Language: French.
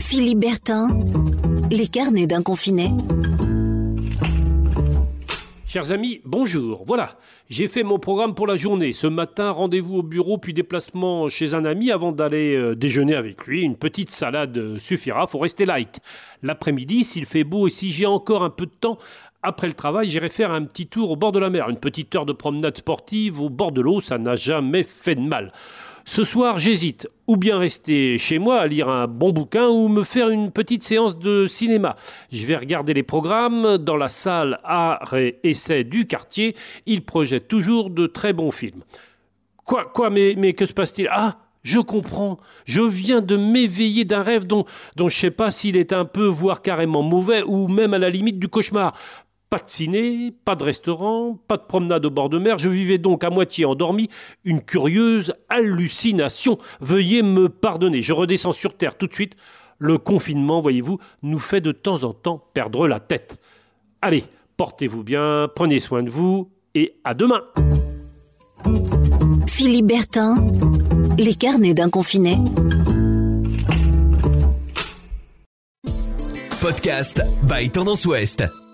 Philippe Bertin, les carnets d'un confiné. Chers amis, bonjour. Voilà, j'ai fait mon programme pour la journée. Ce matin, rendez-vous au bureau, puis déplacement chez un ami avant d'aller déjeuner avec lui. Une petite salade suffira, faut rester light. L'après-midi, s'il fait beau et si j'ai encore un peu de temps, après le travail, j'irai faire un petit tour au bord de la mer. Une petite heure de promenade sportive au bord de l'eau, ça n'a jamais fait de mal. Ce soir, j'hésite, ou bien rester chez moi à lire un bon bouquin ou me faire une petite séance de cinéma. Je vais regarder les programmes dans la salle Art et Essai du quartier. Ils projettent toujours de très bons films. Quoi, mais que se passe-t-il ? Ah, je comprends. Je viens de m'éveiller d'un rêve dont je ne sais pas s'il est un peu, voire carrément mauvais, ou même à la limite du cauchemar. Pas de ciné, pas de restaurant, pas de promenade au bord de mer. Je vivais donc à moitié endormi, une curieuse hallucination. Veuillez me pardonner, je redescends sur terre tout de suite. Le confinement, voyez-vous, nous fait de temps en temps perdre la tête. Allez, portez-vous bien, prenez soin de vous et à demain. Philippe Bertin, les carnets d'un confiné. Podcast by Tendance Ouest.